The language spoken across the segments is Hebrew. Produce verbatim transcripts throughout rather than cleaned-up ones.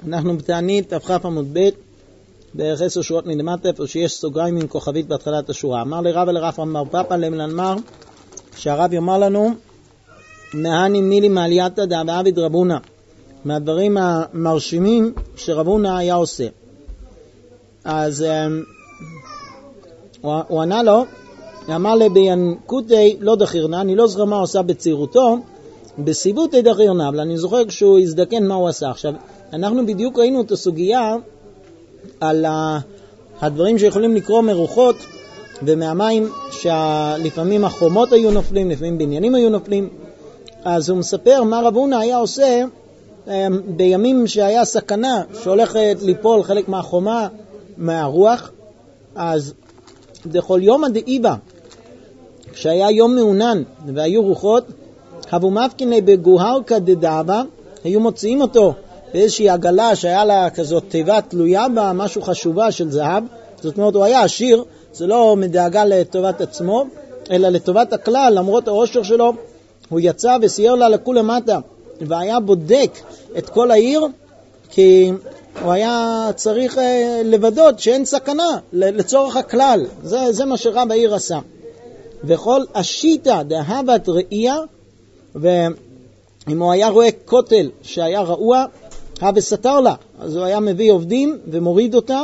אנחנו בתענית תפחף עמוד ב' בערך עשר שורות מלמטה, איפה שיש סוגריים עם כוכבית בהתחלת השורה. אמר לרב ולרב אמר פאפה למלנמר, שהרב יאמר לנו, מהני מילי מעלייתא דאביד רבונה, מהדברים המרשימים שרבונה היה עושה. אז הוא, הוא ענה לו, אמר לביינקותי לא דחירנה, אני לא זוכר מה הוא עושה בצעירותו, בסיבותי דחירנה, אבל אני זוכר כשהוא הזדקן מה הוא עשה. עכשיו, אנחנו בדיוק ראינו את הסוגיה על הדברים שיכולים לקרוא מרוחות ומהמים, שלפעמים החומות היו נופלים, לפעמים בניינים היו נופלים. אז הוא מספר מה רב הונא היה עושה בימים שהיה סכנה שהולכת ליפול חלק מהחומה מהרוח. אז בכל יום הדאיבה, כשהיה יום מעונן והיו רוחות, הבו מפקיני בגוהרקה דדאבה, היו מוציאים אותו באיזושהי עגלה שהיה לה כזאת תיבה תלויה בה, משהו חשובה של זהב. זאת אומרת, הוא היה עשיר, זה לא מדאגה לטובת עצמו, אלא לטובת הכלל. למרות העושר שלו, הוא יצא וסייר לה לכו למטה, והיה בודק את כל העיר, כי הוא היה צריך לוודות שאין סכנה לצורך הכלל. זה, זה מה שרב העיר עשה. וכל השיטה דהבת ראייה, ואם הוא היה רואה כותל שהיה רעוע, הווה סתר לה, אז הוא היה מביא עובדים ומוריד אותה,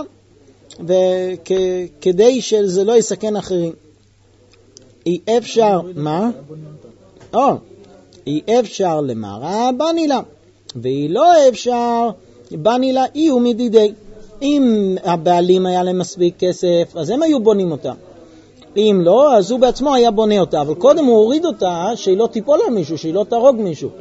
וכדי שזה לא יסכן אחרים. אי אפשר, מה? או, אי אפשר למרה, בני לה, ואי לא אפשר, בני לה, אי הוא מדידי. אם הבעלים היה להם מספיק כסף, אז הם היו בונים אותה. אם לא, אז הוא בעצמו היה בונה אותה, אבל קודם הוא הוריד אותה, שהיא לא תיפול על מישהו, שהיא לא תרוג מישהו.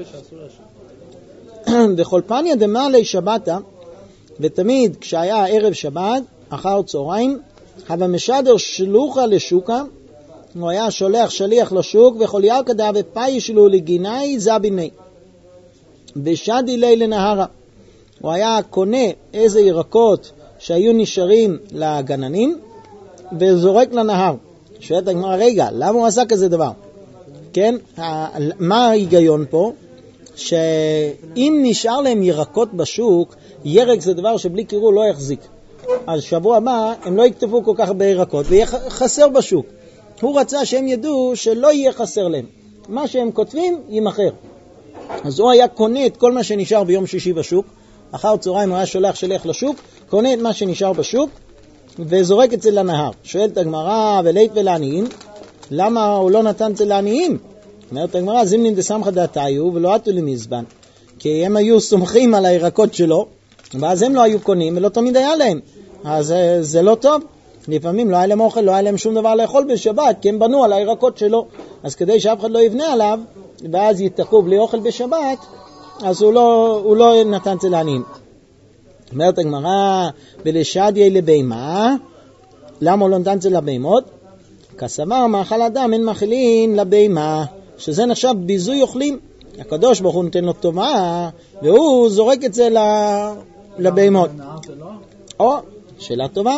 בכל פניה דמעלי שבתה, ותמיד כשהיה ערב שבת, אחר צהריים, הווה משדר שלוחה לשוקה, הוא היה שולח שליח לשוק, וכל ילקדה ופאי שלו לגינאי זביני, ושדי לי לנהרה. הוא היה קונה איזה ירקות שהיו נשארים לגננים, וזורק לנהר. שואלת הגמרא, רגע, למה הוא עשה כזה דבר? כן, מה ההיגיון פה? שאם נשאר להם ירקות בשוק, ירק זה דבר שבלי קירור לא יחזיק. אז שבוע הבא הם לא יקטפו כל כך הרבה ירקות, ויהיה חסר בשוק. הוא רצה שהם ידעו שלא יהיה חסר להם. מה שהם כותבים יימחר. אז הוא היה קונה את כל מה שנשאר ביום שישי בשוק, אחר צהריים הוא היה שולח שליח לשוק, קונה את מה שנשאר בשוק, וזורק את זה לנהר. שואלת הגמרא, ולית ולעניים, למה הוא לא נתן את זה לעניים? אומרת הגמרא, זימנין דסמכא דעתיו ולא עטו למזבן, כי הם היו סומכים על הירקות שלו, ואז הם לא היו קונים ולא תמיד היה להם. אז זה לא טוב. לפעמים לא היה להם אוכל, לא היה להם שום דבר לאכול בשבת, כי הם בנו על הירקות שלו. אז כדי שאף אחד לא יבנה עליו, ואז יתקעו בלי אוכל בשבת, אז הוא לא, הוא לא נתן את זה לעניים. אומרת הגמרא, ולשדיה לבהמה, למה הוא לא נתן את זה לבהמות? כסבר מאכל אדם אין מאכילין לבהמה, שזה נחשב ביזוי אוכלים. הקדוש ברוך הוא נותן לו טובה, והוא זורק את זה לבהמות. או, שאלה טובה.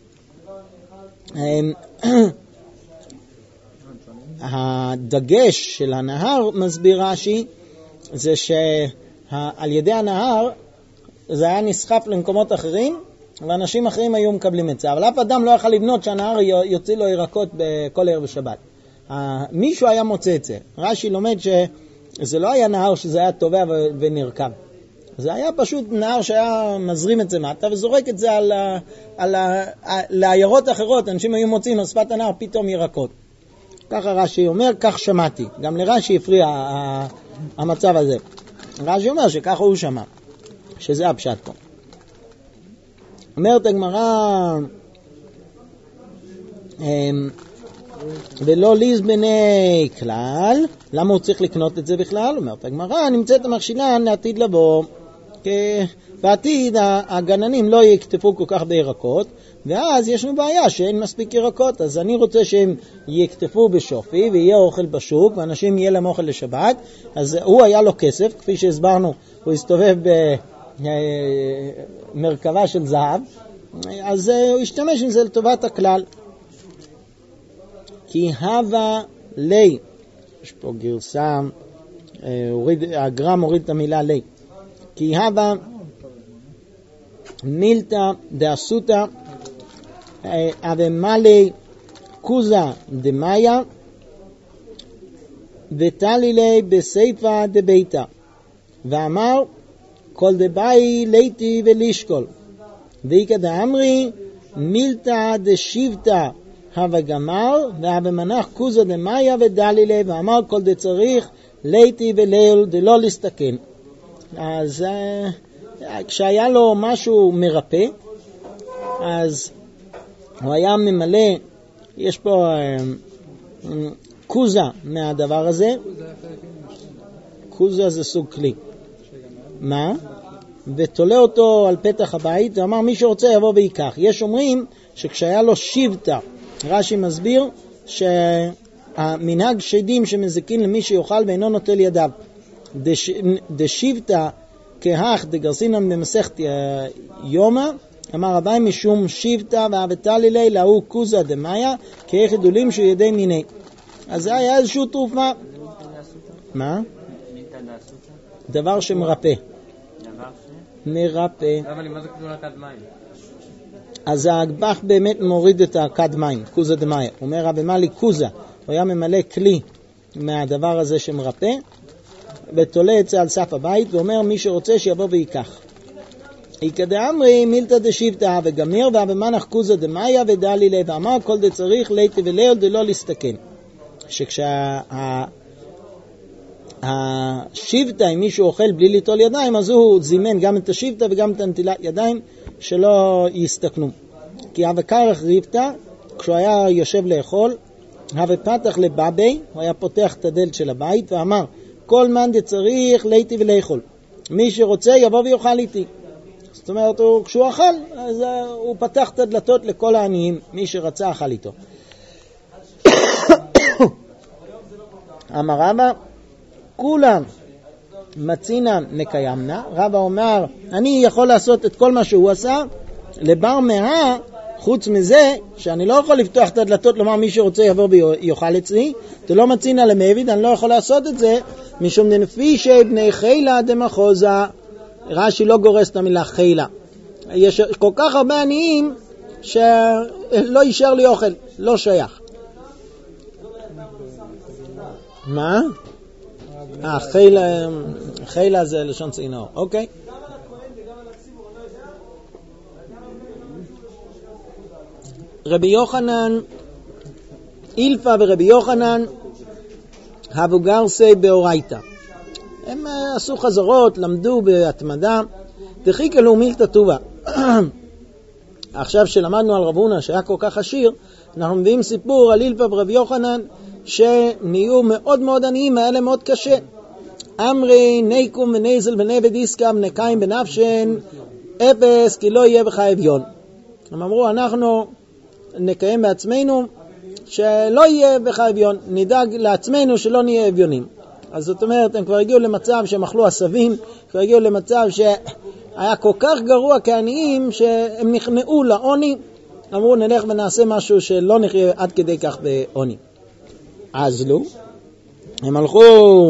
הדגש של הנהר, מסביר רש"י, זה שעל ידי הנהר זה היה נסחף למקומות אחרים, ואנשים אחרים היו מקבלים את זה. אבל אף אדם לא יכל לבנות שהנהר יוציא לו ירקות בכל ערב שבת. מישהו היה מוצא את זה. רש"י לומד שזה לא היה נהר שזה היה טובע ונרקב. זה היה פשוט נהר שהיה מזרים את זה מטה וזורק את זה על, על, על לעיירות אחרות. אנשים היו מוצאים על שפת הנהר פתאום ירקות. ככה רש"י אומר, כך שמעתי. גם לרש"י הפריע המצב הזה. רש"י אומר שככה הוא שמע, שזה הפשט פה. אומרת הגמרא, ולא ליז בני כלל, למה הוא צריך לקנות את זה בכלל? אומרת הגמרא, נמצאת המכשילה לעתיד לבוא, כי בעתיד הגננים לא יקטפו כל כך בירקות, ואז יש לנו בעיה שאין מספיק ירקות, אז אני רוצה שהם יקטפו בשופי ויהיה אוכל בשוק, ואנשים יהיה להם אוכל לשבת. אז הוא היה לו כסף, כפי שהסברנו, הוא הסתובב במרכבה של זהב, אז הוא השתמש עם זה לטובת הכלל. כי הווה לי, יש פה גרסה, הוריד, הגרם הוריד את המילה לי, כי הווה מילתא דאסותא אבמלי קוזה דמאיה ותלילי בסייפה דביתה ואמר כל דבאי ליתי ולשקול ואיקא דאמרי מילתא דשיבתא הווה גמר ואבמנח קוזה דמאיה ודלילי ואמר כל דצריך ליתי וליל דלא להסתכן. אז כשהיה לו משהו מרפא אז הוא היה ממלא, יש פה קוזה מהדבר הזה. קוזה זה סוג כלי. מה? ותולה אותו על פתח הבית ואמר מי שרוצה יבוא ויקח. יש אומרים שכשהיה לו שיבתא, רש"י מסביר שהמנהג שדים שמזכין למי שיאכל ואינו נוטל ידיו. דש, דשיבתא כהך דגרסינן במסכת יומא אמר רבי משום שיבתא ואבטלילי להוא קוזה דמאיה כאיך ידולים שהוא ידי מיני. אז זה היה איזשהו תרופה. מה? דבר שמרפא. מרפא. אבל מה זה קוזה לכד מים? אז האגבח באמת מוריד את הכד מים, קוזה דמאיה. הוא אומר רבי מלי קוזה, הוא היה ממלא כלי מהדבר הזה שמרפא ותולה את זה על סף הבית ואומר מי שרוצה שיבוא ויקח. איקא דאמרי מילתא דשיבתא וגמיר ואבמנח קוזה דמאיה ודלילי ואמר כל דצריך ליתי וליל דלא להסתכן. שכשהשיבתא אם מישהו אוכל בלי ליטול ידיים אז הוא זימן גם את השיבתא וגם את הנטילת ידיים שלא יסתכנו. כי הווה קרח ריבתא כשהוא היה יושב לאכול הווה פתח לבבי, הוא היה פותח את הדלת של הבית ואמר כל מן דצריך ליתי ולאכול, מי שרוצה יבוא ויאכל איתי. זאת אומרת, הוא, כשהוא אכל, אז הוא פתח את הדלתות לכל העניים, מי שרצה אכל איתו. אמר רבא, כולם מצינא מקיימנה. רבא אומר, אני יכול לעשות את כל מה שהוא עשה, לבר מאה, חוץ מזה, שאני לא יכול לפתוח את הדלתות, לומר מי שרוצה יבוא ויאכל אצלי, זה לא מצינא למעביד, אני לא יכול לעשות את זה, משום דנפישי בני חילה דמחוזה. רש"י לא גורס את המילה חילה. יש כל כך הרבה עניים שלא יישאר לי אוכל, לא שייך. מה? אה, חילה, חילה זה לשון צינור, אוקיי. רבי יוחנן, אילפא ורבי יוחנן, הבו גרסי באורייתא. הם עשו חזרות, למדו בהתמדה, דחיקה לו מילתא טובה. עכשיו שלמדנו על רב הונא שהיה כל כך עשיר, אנחנו מביאים סיפור על אילפא ורבי יוחנן שנהיו מאוד מאוד עניים, היה להם מאוד קשה. אמרי ניקום ונזל ונבד עסקם נקיים בנפשן אפס כי לא יהיה בך אביון. הם אמרו אנחנו נקיים בעצמנו שלא יהיה בך אביון, נדאג לעצמנו שלא נהיה אביונים. אז זאת אומרת, הם כבר הגיעו למצב שהם אכלו עשבים, כבר הגיעו למצב שהיה כל כך גרוע כעניים שהם נכנעו לעוני, אמרו נלך ונעשה משהו שלא נחיה עד כדי כך בעוני. אז לא, הם הלכו,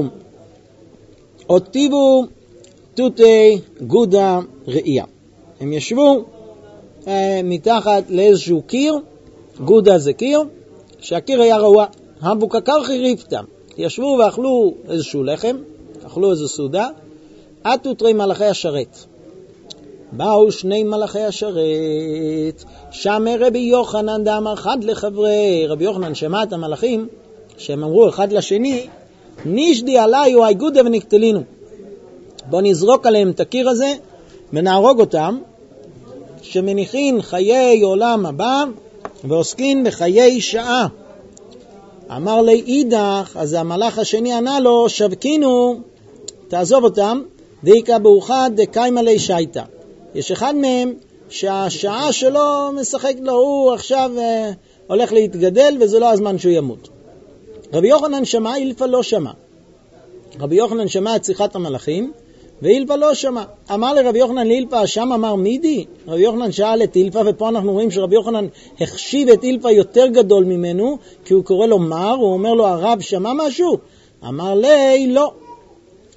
אותיבו תותי גודה ראייה. הם ישבו אה, מתחת לאיזשהו קיר, גודה זה קיר, שהקיר היה רעוע, הבוקקר חיריפתם. ישבו ואכלו איזשהו לחם, אכלו איזו סעודה, עטו תרי מלאכי השרת. באו שני מלאכי השרת, שם רבי יוחנן דאמר חד לחברי, רבי יוחנן שמע את המלאכים, שהם אמרו אחד לשני, נשדי עליי או איגודה ונקטלינו. בוא נזרוק עליהם את הקיר הזה ונהרוג אותם, שמניחין חיי עולם הבא ועוסקין בחיי שעה. אמר לי אידך, אז המלאך השני ענה לו, שבקינו, תעזוב אותם, דיקה באוחד דקיימה לי שייטה. יש אחד מהם שהשעה שלו משחק לו, הוא עכשיו אה, הולך להתגדל וזה לא הזמן שהוא ימות. רבי יוחנן שמע, אילפא לא שמע. רבי יוחנן שמע את שיחת המלאכים, ואילפא לא שמע. אמר לרבי יוחנן לאילפא, שם אמר מידי? רבי יוחנן שאל את אילפא, ופה אנחנו רואים שרבי יוחנן החשיב את אילפא יותר גדול ממנו, כי הוא קורא לו מר, הוא אומר לו הרב שמע משהו? אמר לי לא.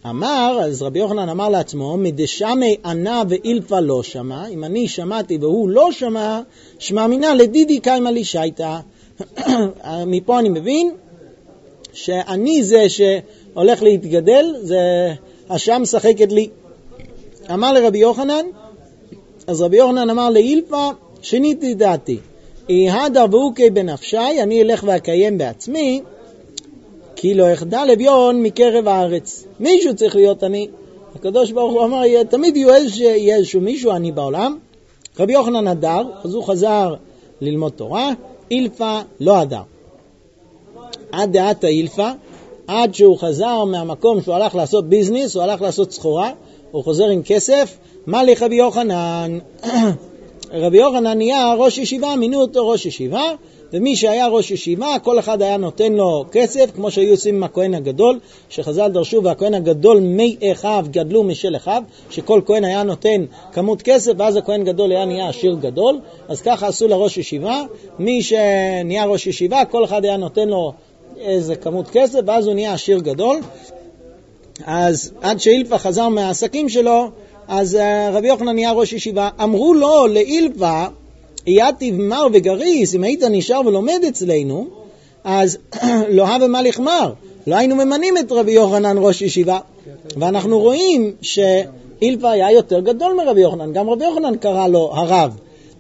אמר, אז רבי יוחנן אמר לעצמו, מדשמי ענה ואילפה לא שמע, אם אני שמעתי והוא לא שמע, שמע מינה לדידי קיימה לי שייטה. מפה אני מבין שאני זה שהולך להתגדל, זה השם שחקת לי. אמר לרבי יוחנן, אז רבי יוחנן אמר לאילפה, שיניתי דעתי. יהדר ואוקי בנפשי, אני אלך ואקיים בעצמי, כי לא יחדל אביון מקרב הארץ. מישהו צריך להיות אני. הקדוש ברוך הוא אמר, תמיד יהיה איזשהו מישהו אני בעולם. רבי יוחנן הדר, אז הוא חזר ללמוד תורה, אילפה לא הדר. עד דעת האילפה, עד שהוא חזר מהמקום שהוא הלך לעשות ביזנס, הוא הלך לעשות סחורה, הוא חוזר עם כסף, מה לי רבי יוחנן? רבי יוחנן נהיה ראש ישיבה, מינו אותו ראש ישיבה, ומי שהיה ראש ישיבה, כל אחד היה נותן לו כסף, כמו שהיו עושים עם הכהן הגדול, שחז"ל דרשו, והכהן הגדול מי אחיו גדלו משל אחיו, שכל כהן היה נותן כמות כסף, ואז הכהן גדול היה נהיה עשיר גדול, אז ככה עשו לראש ישיבה, מי שנהיה ראש ישיבה, כל אחד היה נותן לו איזה כמות כסף, ואז הוא נהיה עשיר גדול. אז עד שאילפה חזר מהעסקים שלו, אז רבי יוחנן נהיה ראש ישיבה. אמרו לו לאילפה, יתיב מר וגריס, אם היית נשאר ולומד אצלנו, אז לא הווה מה לחמר, לא היינו ממנים את רבי יוחנן ראש ישיבה. ואנחנו רואים שאילפה היה יותר גדול מרבי יוחנן, גם רבי יוחנן קרא לו הרב.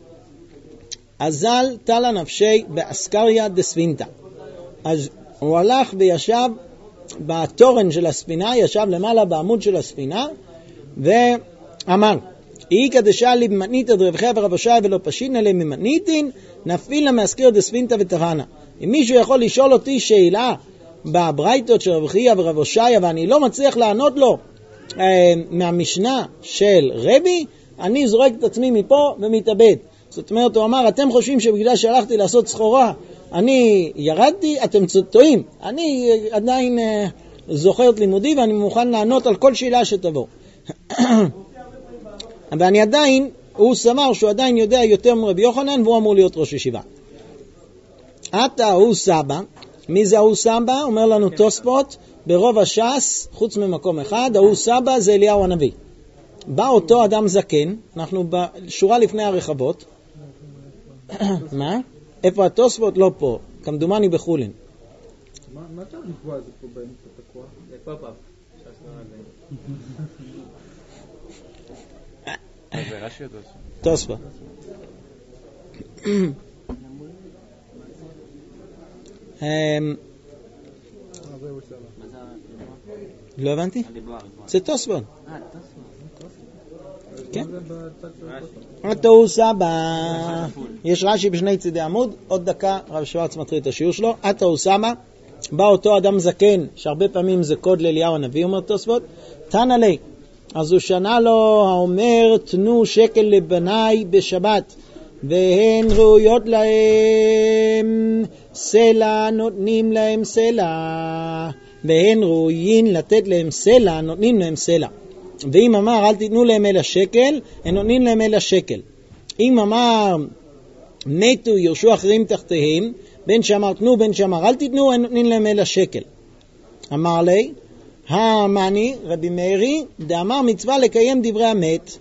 אזל תלה נפשי באסקריה דספינתה. אז הוא הלך וישב בתורן של הספינה, ישב למעלה בעמוד של הספינה, ואמר, אי קדשה לי במתנית עד רב חיה ורב הושעיה ולא פשין אלה ממתניתין, נפילה מאסקיר דספינתה ותרנה. אם מישהו יכול לשאול אותי שאלה בברייתות של רב חיה ורב הושעיה, ואני לא מצליח לענות לו אה, מהמשנה של רבי, אני זורק את עצמי מפה ומתאבד. זאת אומרת, הוא אמר, אתם חושבים שבגלל שהלכתי לעשות סחורה, אני ירדתי, אתם טועים. אני עדיין אה, זוכר את לימודי, ואני מוכן לענות על כל שאלה שתבוא. ואני עדיין, הוא סמר שהוא עדיין יודע יותר מרבי יוחנן, והוא אמור להיות ראש ישיבה. עתה הוא סבא. מי זה הוא סבא? אומר לנו תוספות, ברוב הש"ס, חוץ ממקום אחד, הוא סבא זה אליהו הנביא. בא אותו אדם זקן, אנחנו בשורה לפני הרחבות. מה? איפה התוספות? לא פה, כמדומני בחולין. מה אתה לקבוע את זה פה באמצע תקוע? זה פה פה. זה רש"י או תוספות? לא הבנתי? זה תוספות. כן? אתה הוא סבא. יש רש"י בשני צידי עמוד, עוד דקה רב שוורץ מתחיל את השיעור שלו. אתה הוא סבא, בא אותו אדם זקן, שהרבה פעמים זה קוד לאליהו הנביא, אומר תוספות, תנא לי, אז הוא שנה לו האומר, תנו שקל לבניי בשבת, והן ראויות להם סלע, נותנים להם סלע, והן ראויים לתת להם סלע, נותנים להם סלע. ואם אמר אל תיתנו להם אלא שקל, הם נותנים להם אלא שקל. אם אמר מתו ירשו אחרים תחתיהם, בין שאמר תנו בין שאמר אל תיתנו, הם נותנים להם אלא שקל. אמר לי, המעני רבי מאירי דאמר מצווה לקיים דברי המת.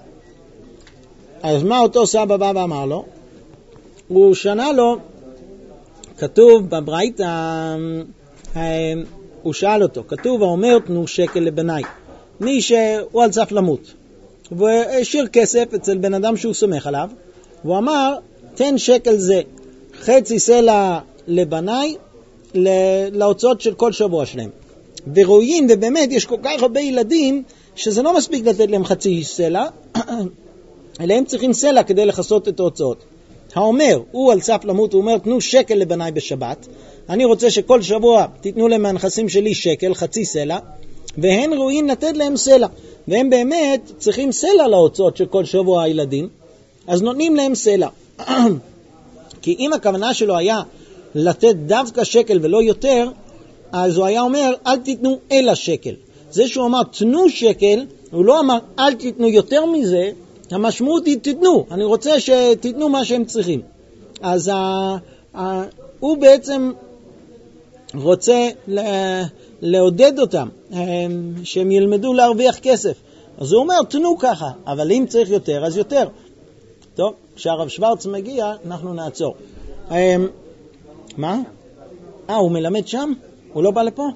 אז מה אותו סבא בא ואמר לו? הוא שנה לו, כתוב בברייתא, הוא שאל אותו, כתוב האומר תנו שקל לבניי, מי שהוא על סף למות והשאיר כסף אצל בן אדם שהוא סומך עליו, הוא אמר תן שקל זה חצי סלע לבניי להוצאות של כל שבוע שלהם. ורואים, ובאמת יש כל כך הרבה ילדים שזה לא מספיק לתת להם חצי סלע, אלא הם צריכים סלע כדי לחסות את ההוצאות. האומר, הוא על סף למות, הוא אומר תנו שקל לבניי בשבת, אני רוצה שכל שבוע תיתנו להם מהנכסים שלי שקל, חצי סלע, והן ראויים לתת להם סלע, והם באמת צריכים סלע להוצאות של כל שבוע הילדים, אז נותנים להם סלע. כי אם הכוונה שלו היה לתת דווקא שקל ולא יותר, אז הוא היה אומר אל תיתנו אלא שקל. זה שהוא אמר תנו שקל, הוא לא אמר אל תיתנו יותר מזה, המשמעות היא תיתנו, אני רוצה שתיתנו מה שהם צריכים. אז ה, ה, הוא בעצם רוצה לעודד אותם, שהם ילמדו להרוויח כסף. אז הוא אומר, תנו ככה, אבל אם צריך יותר, אז יותר. טוב, כשהרב שוורץ מגיע, אנחנו נעצור. מה? אה, הוא מלמד שם? הוא לא בא לפה?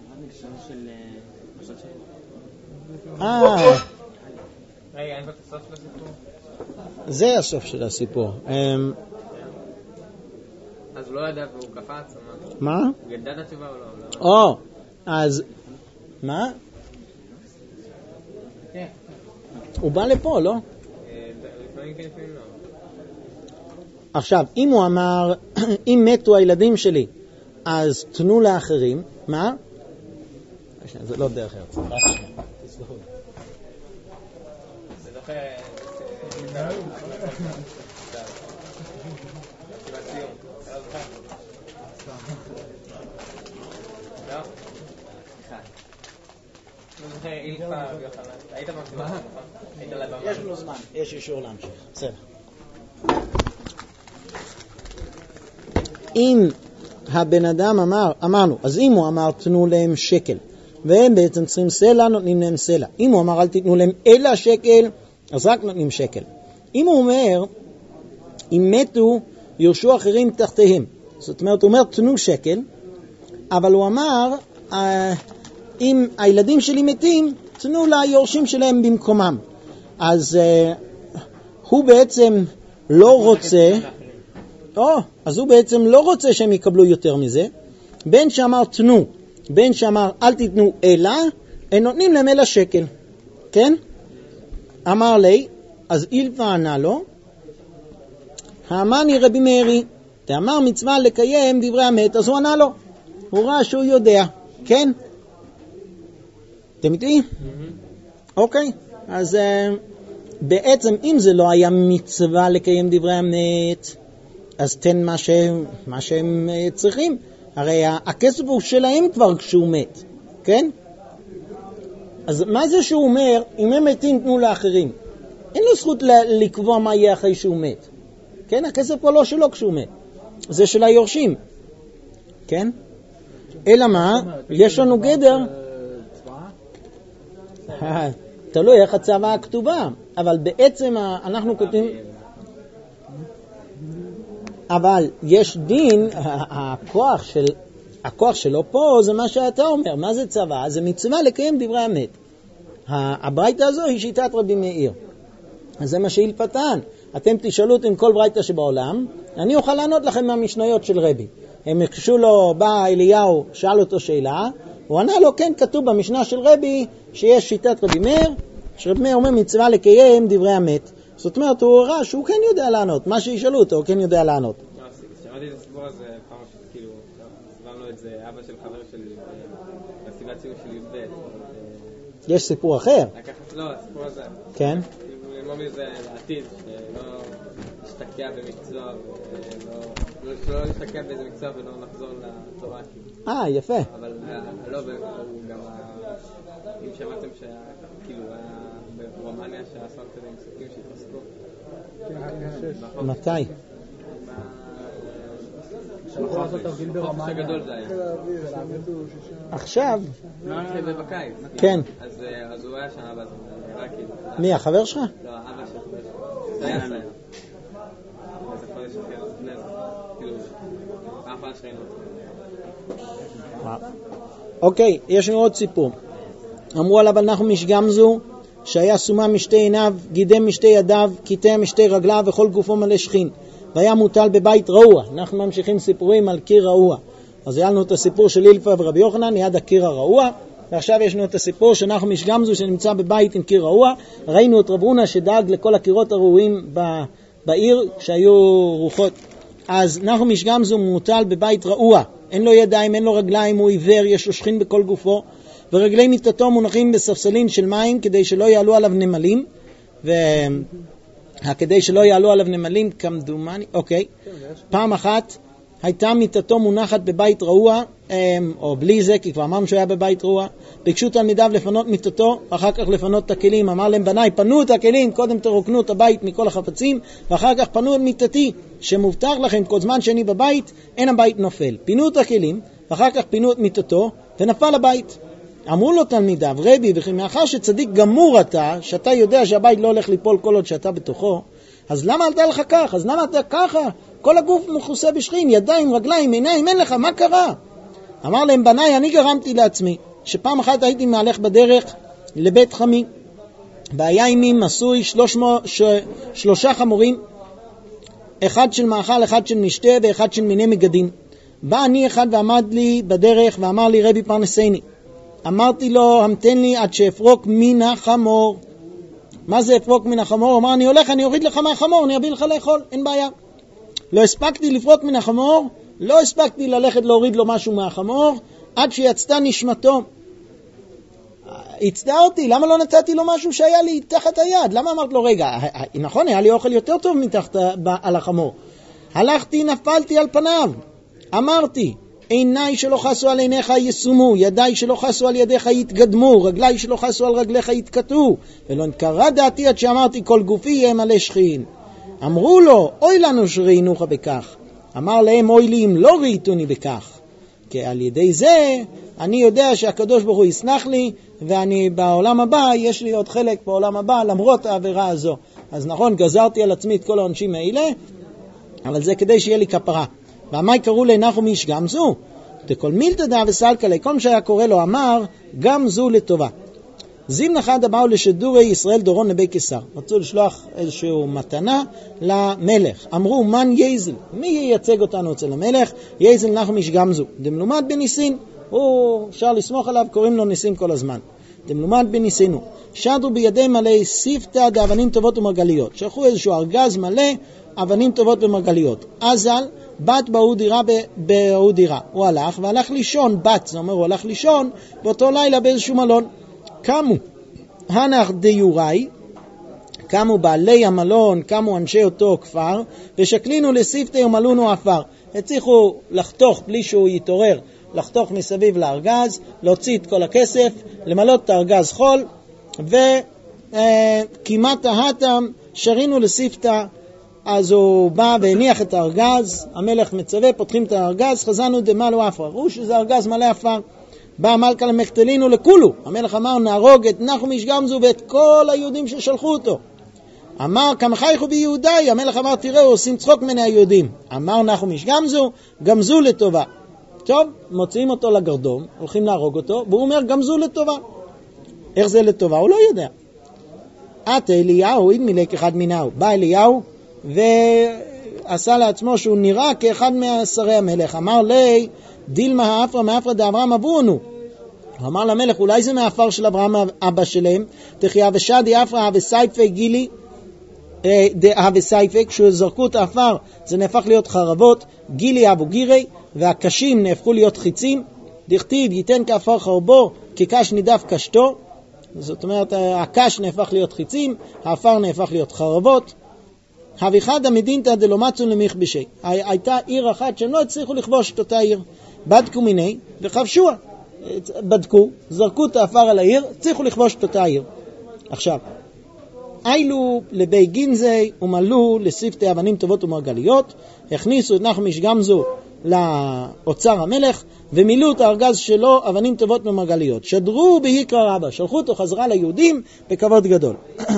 אה, רגע, אין פה את הסוף של הסיפור? זה הסוף של הסיפור. אז הוא לא ידע והוא קפץ? מה? הוא ידע את התשובה או לא? או, אז, מה? הוא בא לפה, לא? לפעמים כן, לפעמים לא. עכשיו, אם הוא אמר, אם מתו הילדים שלי, אז תנו לאחרים, מה? זה לא דרך ארץ. זה זוכר... יש לו זמן, יש אישור להמשיך. בסדר. אם הבן אדם אמר, אמרנו, אז אם הוא אמר תנו להם שקל, והם בעצם צריכים סלע, נותנים להם סלע. אם הוא אמר אל תתנו להם אלא שקל, אז רק נותנים שקל. אם הוא אומר, אם מתו, יורשו אחרים תחתיהם. זאת אומרת, הוא אומר תנו שקל, אבל הוא אמר, אם הילדים שלי מתים, תנו ליורשים שלהם במקומם. אז uh, הוא בעצם לא רוצה, או, אז הוא בעצם לא רוצה שהם יקבלו יותר מזה. בין שאמר תנו, בין שאמר אל תתנו אלא, הם נותנים להם אלא שקל. כן? אמר לי, אז אילפה ענה לו, האמני רבי מאירי, תאמר מצווה לקיים דברי המת, אז הוא ענה לו. הוא ראה שהוא יודע. כן? אתם איתי? אוקיי. אז uh, בעצם אם זה לא היה מצווה לקיים דברי המת, אז תן מה שהם, מה שהם uh, צריכים. הרי הכסף הוא שלהם כבר כשהוא מת. כן? אז מה זה שהוא אומר, אם הם מתים תנו לאחרים? אין לו זכות לקבוע מה יהיה אחרי שהוא מת. כן? הכסף פה לא שלו כשהוא מת. זה של היורשים. כן? אלא מה? יש לנו גדר. תלוי איך הצוואה הכתובה, אבל בעצם אנחנו כותבים, אבל יש דין, הכוח של, הכוח שלו פה זה מה שאתה אומר. מה זה צוואה? זה מצווה לקיים דברי המת. הברייתא הזו היא שיטת רבי מאיר. אז זה מה שאילפתן. אתם תשאלו עם כל ברייתא שבעולם, אני אוכל לענות לכם מהמשניות של רבי. הם הקשו לו, בא אליהו, שאל אותו שאלה, הוא ענה לו, כן, כתוב במשנה של רבי שיש שיטת רבי מאיר, שרבי מאיר אומר מצווה לקיים דברי המת. זאת אומרת, הוא ראה שהוא כן יודע לענות, מה שישאלו אותו, הוא כן יודע לענות. שמעתי את הסיפור הזה פעם שכאילו, סברנו את זה, אבא של חבר שלי, בסיבת ציור של י"ב. יש סיפור אחר? לא, הסיפור הזה. כן? ללמוד מזה לעתיד, שלא להשתקע במקצוע, שלא להשתקע באיזה מקצוע ולא נחזור לתורה. אה, יפה. אבל לא, הוא גם, אם שמעתם שכאילו היה ברומניה שעשו כזה עם סוקים שהתפסקו. מתי? בחופש הגדול זה היה. עכשיו? זה בקיץ. כן. אז הוא היה שנה בזה. מי, החבר שלך? לא, אבא של חבר שלך. זה היה סייע. זה חודש אחרי לפני זה. כאילו, אף פעם שראינו אותו. אוקיי, יש לנו עוד סיפור. אמרו עליו אנחנו משגמזו, שהיה סומה משתי עיניו, גידם משתי ידיו, קיטע משתי רגליו וכל גופו מלא שכין. והיה מוטל בבית רעוע. אנחנו ממשיכים סיפורים על קיר רעוע. אז היה לנו את הסיפור של אילפה ורבי יוחנן, ליד הקיר הרעוע, ועכשיו יש לנו את הסיפור שאנחנו משגמזו שנמצא בבית עם קיר רעוע. ראינו את רב הונא שדאג לכל הקירות הרעועים בעיר כשהיו רוחות. אז אנחנו משגמזו מוטל בבית רעוע, אין לו ידיים, אין לו רגליים, הוא עיוור, יש לו שכין בכל גופו, ורגלי מיטתו מונחים בספסלין של מים כדי שלא יעלו עליו נמלים, ו... כדי שלא יעלו עליו נמלים כמדומני, אוקיי. פעם אחת הייתה מיטתו מונחת בבית רעוע, או בלי זה, כי כבר אמרנו שהוא היה בבית רעוע. ביקשו תלמידיו לפנות מיטתו, אחר כך לפנות את הכלים. אמר להם, בניי, פנו את הכלים, קודם תרוקנו את הבית מכל החפצים, ואחר כך פנו את מיטתי, שמובטח לכם כל זמן שאני בבית, אין הבית נופל. פינו את הכלים, ואחר כך פינו את מיטתו ונפל לבית. אמרו לו תלמידיו, רבי, וכי מאחר שצדיק גמור אתה, שאתה יודע שהבית לא הולך ליפול כל עוד שאתה בתוכו, אז למה עלתה לך כך? אז למה אתה ככה? כל הגוף מכוסה בשכין, ידיים, רגליים, עיניים, אין לך, מה קרה? אמר להם, בניי, אני גרמתי לעצמי, שפעם אחת הייתי מהלך בדרך לבית חמי, והיה עימי מסוי שלוש מאות, ש... שלושה חמורים, אחד של מאכל, אחד של משתה ואחד של מיני מגדים. בא אני אחד ועמד לי בדרך ואמר לי, רבי פרנסני. אמרתי לו, המתן לי עד שאפרוק מן החמור. מה זה אפרוק מן החמור? הוא אמר, אני הולך, אני אוריד לך מהחמור, אני אביא לך לאכול, אין בעיה. לא הספקתי לפרוק מן החמור, לא הספקתי ללכת להוריד לו משהו מהחמור, עד שיצתה נשמתו. הצטעה אותי, למה לא נתתי לו משהו שהיה לי תחת היד? למה אמרת לו, רגע, נכון, היה לי אוכל יותר טוב מתחת על החמור. הלכתי, נפלתי על פניו. אמרתי, עיניי שלא חסו על עיניך יסומו, ידיי שלא חסו על ידיך יתקדמו, רגליי שלא חסו על רגליך יתקטו, ולא נקרא דעתי עד שאמרתי כל גופי יהיה מלא שכין. אמרו לו, אוי לנו שראינוך בכך. אמר להם, אוי לי אם לא ראיתוני בכך. כי על ידי זה אני יודע שהקדוש ברוך הוא יסנח לי, ואני בעולם הבא, יש לי עוד חלק בעולם הבא, למרות העבירה הזו. אז נכון, גזרתי על עצמי את כל העונשים האלה, אבל זה כדי שיהיה לי כפרה. והמי קראו לנחום איש גם זו? תכל מילתא דעה וסלקא ליה, כל מה שהיה קורא לו אמר, גם זו לטובה. זימן אחד באו לשדורי ישראל דורון נבי קיסר. רצו לשלוח איזושהי מתנה למלך. אמרו, מן יזל? מי ייצג אותנו אצל המלך? יזל נחום איש גם זו. דמלומד בניסין. הוא, אפשר לסמוך עליו, קוראים לו ניסין כל הזמן. דמלומד בניסינו. שדרו בידי מלא סיפתא דאבנים טובות ומרגליות. שלחו איזשהו ארגז מלא אבנים טובות ומרגליות. אזל, בת באו דירה באו דירה. הוא הלך והלך לישון, בת, זאת אומרת, הוא הלך לישון באותו לילה באיזשהו מלון. קמו הנח דיורי, קמו בעלי המלון, קמו אנשי אותו כפר, ושקלינו לסיפתי ומלונו עפר. הצליחו לחתוך בלי שהוא יתעורר, לחתוך מסביב לארגז, להוציא את כל הכסף, למלות את הארגז חול, וכמעט ההתם שרינו לסיפתה. אז הוא בא והניח את הארגז, המלך מצווה, פותחים את הארגז, חזנו דמלו עפר. ראו שזה ארגז מלא עפר. בא המלכה למקטלינו לכולו. המלך אמר, נהרוג את נחום איש גמזו ואת כל היהודים ששלחו אותו. אמר, כמה חייכו ביהודי? המלך אמר, תראו, עושים צחוק מני היהודים. אמר נחום איש גמזו, גמזו לטובה. טוב, מוציאים אותו לגרדום, הולכים להרוג אותו, והוא אומר, גמזו לטובה. איך זה לטובה? הוא לא יודע. את אליהו, אין מילק אחד מנהו. בא אליהו ועשה לעצמו שהוא נראה כאחד מהשרי המלך. אמר לי, דילמה האפרה מאפרה דאברהם אבונו. הוא אמר למלך, אולי זה מהאפר של אברהם אבא שלהם. תחיה ושדי אפרה וסייפי גילי, וסייפי, כשזרקו את האפר זה נהפך להיות חרבות, גילי אבו גירי, והקשים נהפכו להיות חיצים. דכתיב ייתן כאפר חרבו כקש נידף קשתו. זאת אומרת, הקש נהפך להיות חיצים, האפר נהפך להיות חרבות. הוויחד המדינתא דלא מצאו למכבשי. הייתה עיר אחת שהם לא הצליחו לכבוש את אותה עיר. בדקו מיני וכבשוה. בדקו, זרקו את האפר על העיר, הצליחו לכבוש את אותה עיר. עכשיו, אילו לבי גינזי ומלאו לסיפתי אבנים טובות ומרגליות, הכניסו את נחום איש גמזו לאוצר המלך, ומילאו את הארגז שלו אבנים טובות ומרגליות. שדרו בהיקרא רבא, שלחו אותו חזרה ליהודים בכבוד גדול.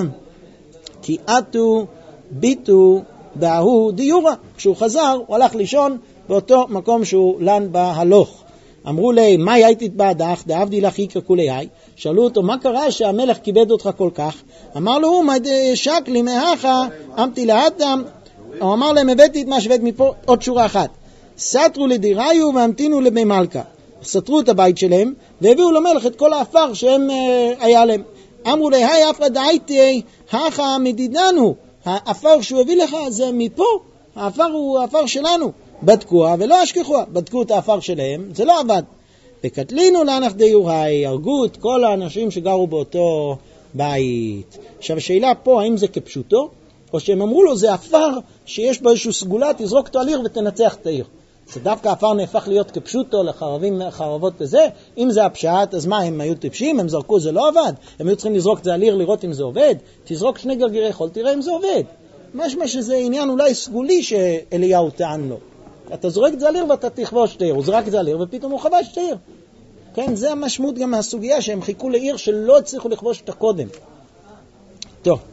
כי עטו ביטו באהו דיורה. כשהוא חזר, הוא הלך לישון באותו מקום שהוא לן בהלוך. אמרו לי, מה הייתי בעדך? דאבדי לך יקרא כולי. שאלו אותו, מה קרה שהמלך כיבד אותך כל כך? אמר לו, הוא שק לי מהכה, אמתי להתם. הוא אמר להם, הבאתי את מה שבאת מפה, עוד שורה אחת. סתרו לדיריו והמתינו לבי מלכה. סתרו את הבית שלהם, והביאו למלך את כל האפר שהם היה להם. אמרו לי, היי אפרה דאייתי, הכה מדידנו. האפר שהוא הביא לך זה מפה, האפר הוא האפר שלנו. בדקוה ולא השכחוה, בדקו את האפר שלהם, זה לא עבד. וקטלינו להנח דיורי, הרגו את כל האנשים שגרו באותו בית. עכשיו השאלה פה, האם זה כפשוטו, או שהם אמרו לו, זה אפר שיש בו איזשהו סגולה, תזרוק אותו על עיר ותנצח את העיר. זה דווקא האפר נהפך להיות כפשוטו לחרבים, חרבות וזה. אם זה הפשט, אז מה, הם היו טיפשים, הם זרקו, זה לא עבד. הם היו צריכים לזרוק את זה על עיר לראות אם זה עובד. תזרוק שני גרגירי חול, תראה אם זה עובד. משמע שזה עניין אולי סגולי שאליהו טען לו. אתה זורק את זה על עיר ואתה תכבוש את העיר. הוא זרק את זה על עיר ופתאום הוא כבש את העיר. כן, זה המשמעות גם מהסוגיה שהם חיכו לעיר שלא הצליחו לכבוש את הקודם. טוב.